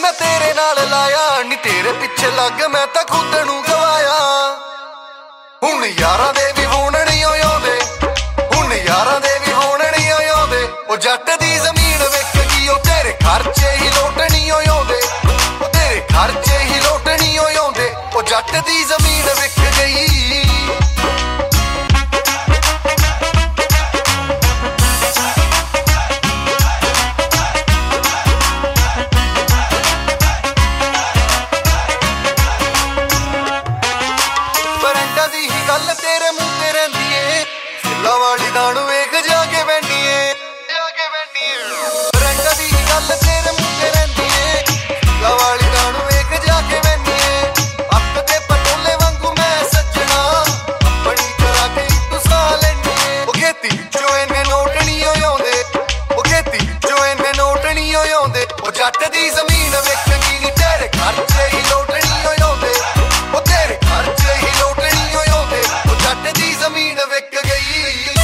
मैं तेरे नाल लाया नी तेरे पिछे लग मैं तां खुद नूं गवाया। हुण यारां दे भी होण नहीं आउंदे, हुण यारां दे भी होण नहीं आउंदे। ओ जट दी जमीन विक गई ओ तेरे खर्चे ही लोट नहीं आउंदे, ओ तेरे खर्चे ही लोट नहीं आउंदे। ओ जट दी जमीन विक गई। गल तेरे मुंह ते रहिंदी ए, फुल्लां वाली दाण वेख जाके बैठी ए, जाके बैठी ए। रंगा दी गल तेरे मुंह ते रहिंदी ए, फुल्लां वाली दाण वेख जाके बैठी ए। अख ते पटोले वांगू मैं सजना अपनी करा के तू सा लैनी ए। ओ खेती विचों इन्ने नोट नहीं आउंदे, ओ खेती विचों इन्ने नोट नहीं आउंदे। ओ जट दी जमीन विक गई नी तेरे खर्चे ही लोट नहीं आउंदे, ओ तेरे खर्चे ही लोट नहीं आउंदे। जट दी जमीन विक गई।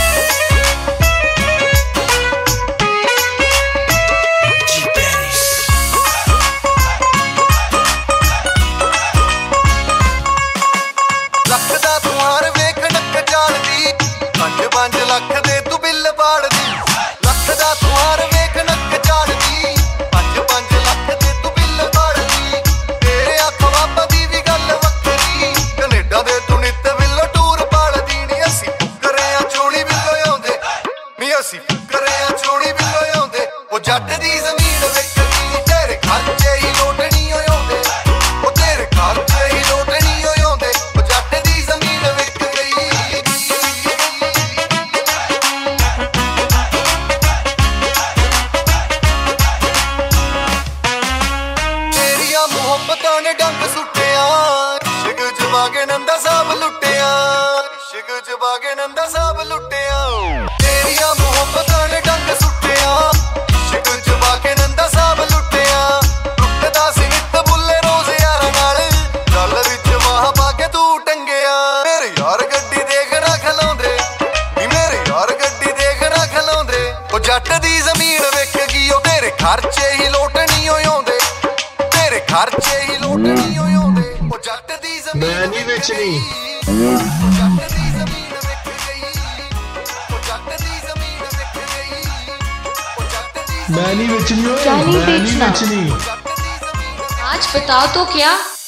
लख दा तू हार वेख नक चालदी, 5 लख दे तू बिल पाड़दी। लख दा तू हार वेख नक चालदी, 5 लख दे तू बिल पाड़दी। तेरे अख बाप दी भी गल वक्खरी, कनेडा दे तू नित बिल टूर पालदी। नी असी फुकरे आ चोड़ी बिल्लो आउंदे, नी असी फुकरे आ चोड़ी बिल्लो आउंदे। ओ जट दी जमीन विक गई तेरे खर्चे ही लोट नहीं आउंदे, ओ तेरे खर्चे ही लोट नहीं आउंदे। ओ जट दी जमीन विक गई। तेरिया मुहब्बतां ने डंग सुट्टिया, इश्क च बागे नंदा साहब लुट्टिया, इश्क च बागे नंदा साहब लुट्टिया। तेरिया मुहब्बतां ने डंग सुट्टिया, इश्क च बागे नंदा साहब लुट्टिया। टुटदा सी नित बुल्ले रोज यारां नाल, गल विच माह पा के तू टंगिया। मेरे यार गड्डी देखना खलाउंदे, नी मेरे यार गड्डी देखना खलाउंदे। ओ जट दी जमीन विक गई ओ तेरे खर्चे ही लोट नहीं आउंदे, तेरे खर्चे ही लोट नहीं आउंदे। ओ जट दी जमीन मैं नहीं बेचनी, जट दी जमीन विक गई, ओ जट दी जमीन विक गई, ओ जट दी मैं नहीं बेचनी, क्या नहीं मैं नहीं बेचना? बेचनी। जट दी जमीन। आज बताओ तो क्या।